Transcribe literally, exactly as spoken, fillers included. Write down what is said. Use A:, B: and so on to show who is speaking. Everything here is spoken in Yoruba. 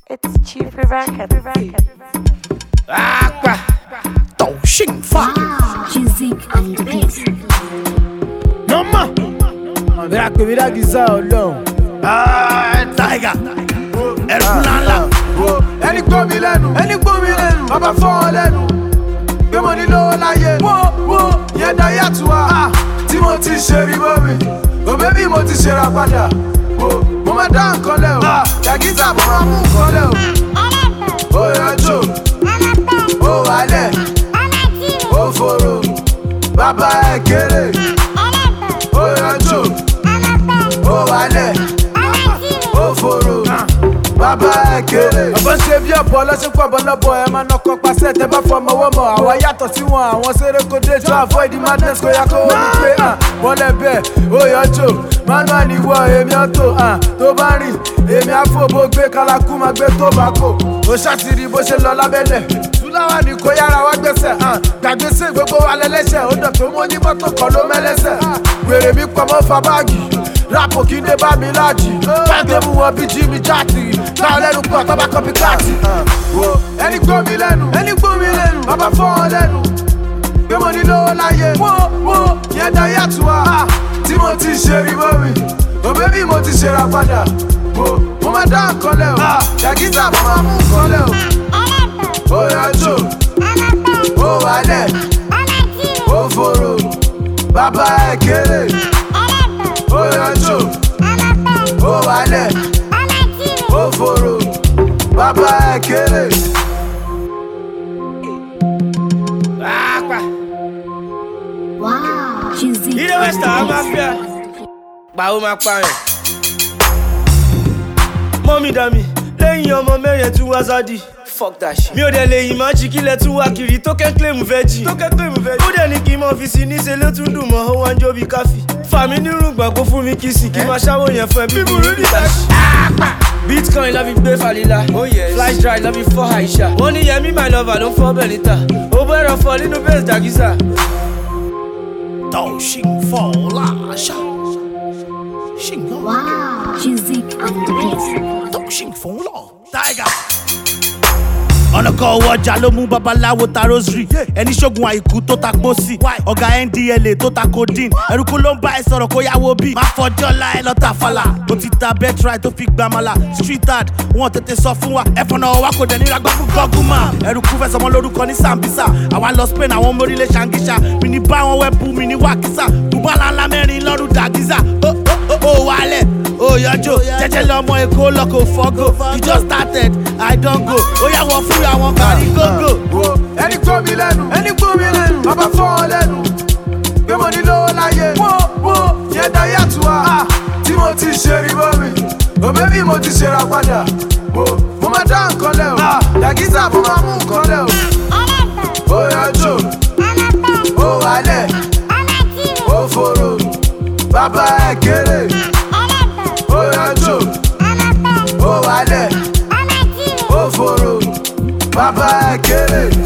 A: It's cheaper record.
B: Aqua, 抖性放
C: Music and the beat.
B: No more.
D: Mira que mira quizá o no.
B: Ah, Tiger. El Kulala.
D: Ẹni gbọ́ mi lẹ́nu, ẹni gbọ́ mi lẹ́nu, bàbá fọ́ ọ lẹ́nu. Gbé mo ní lówó láyé, wo wo yẹn dá yàtọ̀ wá. Tí mo ti ṣe rí bọ́ mi, òbẹ́ bí mo ti ṣe ra padà. Mo máa dá nǹkan lẹ̀ o, Yagiza mo máa mú nǹkan lẹ̀ o. Ó yọjú, ó wálẹ̀, ó fòrò, bàbá ẹ̀ kéré. Ó yọjú, ó wálẹ̀, ó fòrò, bàbá ẹ̀ kéré. Ọ̀bọ̀n ṣe bí ọ̀bọ̀ lọ́sẹ̀ pọ̀ bọ́ lọ́bọ̀ ẹ̀ máa nọkọ̀ pàṣẹ tẹ bá fọmọ owó mọ̀. Àwa yàtọ̀ sí wọn, àwọn ṣeré kò dé to avoid the madness kò yá kó wọ́n ní pé bọ́lẹ̀ bẹ́ẹ̀ ó yọjú. Manual ni wọ èmi ọ̀tọ̀ tó bá rìn èmi àfọ̀bọ̀ gbé kálákú máa gbé tó bá kò. Ó ṣàtìrí bó ṣe lọ lábẹ́lẹ̀. Túláwà ní kò yára wá gbèsè. Gbàgbèsè gbogbo wa lẹ́lẹ́sẹ̀. Ó dọ̀ tó mú ní mọ́tò kan ló mẹ́lẹ́sẹ̀. Wèrè mi pọ̀ mọ́ fa báàgì. Rápò kí ndé bá mi láàjì. Báńkì mú wọn bí jí mi jáàtì. Táwọn lẹ́nu pọ̀ tọ́ bá kọ́pì káàtì. Ẹni gbọ́ mi lẹ́nu. Ẹni gbọ́ mi lẹ́nu. Bàbá fọ́ ọ lẹ́nu. Gbé mo ní lówó láyé. Wo wo yẹn dá yàtọ̀ wá. Tí mo ti ṣe rí bọ́ mi. Òbẹ́ bí mo ti ṣe ra padà. Mo máa dá nǹkan lẹ̀ o. Yagiza mo máa mú nǹkan lẹ̀ o. Ó yọjú, ó wálẹ̀, ó fòrò, bàbá ẹ̀ kéré. Ó yọjú, ó wálẹ̀, ó fòrò, bàbá ẹ̀ kéré.
B: Aqua.
C: Wow. Music
B: Ilé
C: and
B: West Ham máa
C: the
B: fẹ́.
C: beat.
B: Pàwọ́ máa pààyàn. Mọ́mí dàmí, lẹ́yìn ọmọ mẹ́rin tún wá sádì. Fuck that shit. Mi ò dẹ̀ lè yìn máa jí kílẹ̀ tún wá kiri tó kẹ́ claim veggie. Tó kẹ́ claim veggie. Ó dẹ̀ ní kí n mọ̀ fi sí níṣẹ́ ló tún dùn mọ́ ó wá ń jó bí káfí. Fàmí nírùngbà kó fún mi kí sì kí máa ṣáwó yẹn fún ẹ bí burú ní táṣì. Bitcoin lọ́ fi gbé Falila. Flash drive lọ́ fi fọ́ Aisha. Wọ́n ní Yẹmí my lover ló ń fọ́ Benita. Ó bẹ̀rẹ̀ fọ nínú base Yagiza. ，
C: Wow. Music and the beat.
B: 抖性风浪 Tiger. ọ̀nà kan owó ọjà ló mú babaláwo ta rosary ẹni ṣògùn àìkú tó ta pósí ọ̀gá N D L A tó ta codeine ẹrúkú ló ń bá ẹ sọ̀rọ̀ kó yáwó bí má fọjọ́ la ẹ lọ́ta fàlà ó ti ta betray tó fi gbàmàlà street art wọn tètè sọ fún wa ẹ̀fọn náà wá kò dẹ̀ níra gbọ́ fún gọ́gùmà ẹrúkú fẹ́ sọmọ lórúkọ ní Sambisa àwa lọ Spain àwọn ọmọ orílẹ̀ Ṣàngíṣà mi ní bá wọn wẹ́bù mi ní wákísà bùbálà ńlá mẹ́rin lọ́rùn Yagiza ó ó ó wálẹ̀ ó yọjó jẹ́jẹ́ lọ́mọ Èkó lọ́kọ̀ fọ́gò you just started I don go ó yà wọ́n fún àwọn kárí gógó.
D: Ẹni gbọ́ mi lẹ́nu, ẹni gbọ́ mi lẹ́nu, bàbá fọ́ ọ lẹ́nu. Gbé mo ní lówó láyé, wo wo yẹn dá yàtọ̀ wá. Tí mo ti ṣe rí bọ́ mi, òbẹ́ bí mo ti ṣe ra padà. Mo máa dá nǹkan lẹ̀ o, Yagiza mo máa mú nǹkan lẹ̀ o. Ó yọjú, ó wálẹ̀, ó fòrò, bàbá ẹ̀ kéré. Ó yọjú, ó wálẹ̀, ó fòrò, bàbá ẹ̀ kéré.